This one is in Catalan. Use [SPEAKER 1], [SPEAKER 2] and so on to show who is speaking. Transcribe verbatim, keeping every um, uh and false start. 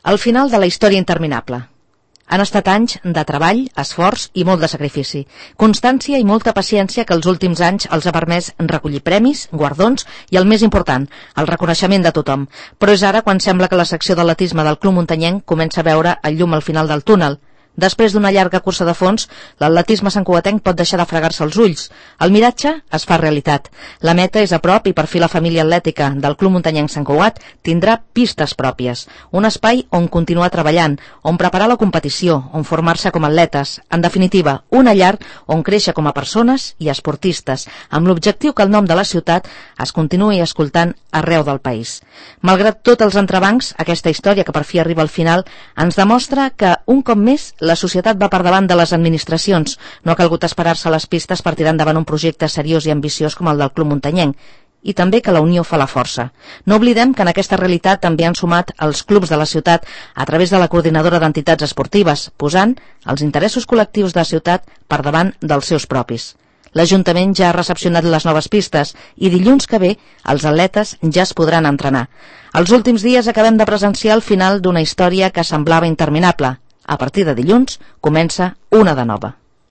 [SPEAKER 1] El final de la història interminable. Han estat anys de treball, esforç i molt de sacrifici, constància i molta paciència que els últims anys els ha permès recollir premis, guardons i, el més important, el reconeixement de tothom. Però és ara quan sembla que la secció d'atletisme del Club Muntanyenc comença a veure el llum al final del túnel. Després d'una llarga cursa de fons, l'atletisme santcugatenc pot deixar de fregar-se els ulls. El miratge es fa realitat. La meta és a prop i per fi la família atlètica del Club Muntanyenc Sant Cugat tindrà pistes pròpies. Un espai on continuar treballant, on preparar la competició, on formar-se com atletes. En definitiva, una llar on créixer com a persones i esportistes, amb l'objectiu que el nom de la ciutat es continuï escoltant arreu del país. Malgrat tots els entrebancs, aquesta història que per fi arriba al final ens demostra que, un cop més, la societat va per davant de les administracions. No ha calgut esperar-se a les pistes per tirar endavant un projecte seriós i ambiciós com el del Club Muntanyenc. I també que la unió fa la força. No oblidem que en aquesta realitat també han sumat els clubs de la ciutat a través de la coordinadora d'entitats esportives, posant els interessos col·lectius de la ciutat per davant dels seus propis. L'Ajuntament ja ha recepcionat les noves pistes i dilluns que ve els atletes ja es podran entrenar. Els últims dies acabem de presenciar el final d'una història que semblava interminable. A partir de dilluns comença una de nova.